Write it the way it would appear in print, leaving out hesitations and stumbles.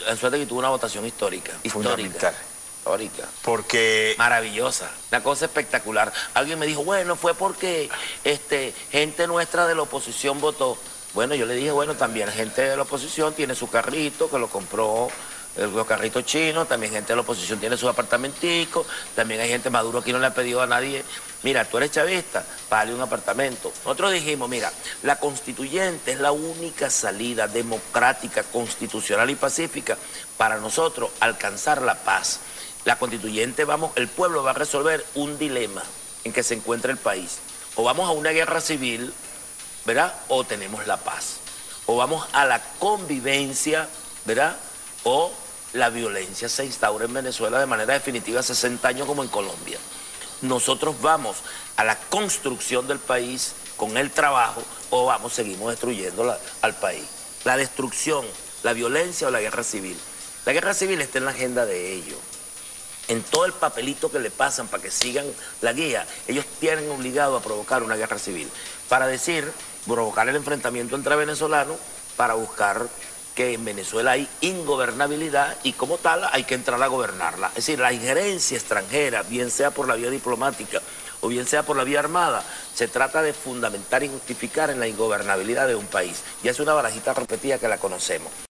Anzoátegui tuvo una votación histórica. Fundamental. Histórica. Porque... Maravillosa. Una cosa espectacular. Alguien me dijo, bueno, fue porque gente nuestra de la oposición votó. Bueno, yo le dije, bueno, también gente de la oposición tiene su carrito, que lo compró, los carritos chinos, también gente de la oposición tiene sus apartamenticos, también hay gente, Maduro aquí no le ha pedido a nadie, mira, tú eres chavista, págale un apartamento. Nosotros dijimos, mira, la constituyente es la única salida democrática, constitucional y pacífica para nosotros alcanzar la paz. La constituyente, el pueblo va a resolver un dilema en que se encuentra el país. O vamos a una guerra civil, ¿verdad? O tenemos la paz. O vamos a la convivencia, ¿verdad? O la violencia se instaura en Venezuela de manera definitiva 60 años como en Colombia. Nosotros vamos a la construcción del país con el trabajo o seguimos destruyendo al país. La destrucción, la violencia o la guerra civil. La guerra civil está en la agenda de ellos. En todo el papelito que le pasan para que sigan la guía, ellos tienen obligado a provocar una guerra civil. Para provocar el enfrentamiento entre venezolanos para buscar que en Venezuela hay ingobernabilidad y como tal hay que entrar a gobernarla. Es decir, la injerencia extranjera, bien sea por la vía diplomática o bien sea por la vía armada, se trata de fundamentar y justificar en la ingobernabilidad de un país. Y es una barajita repetida que la conocemos.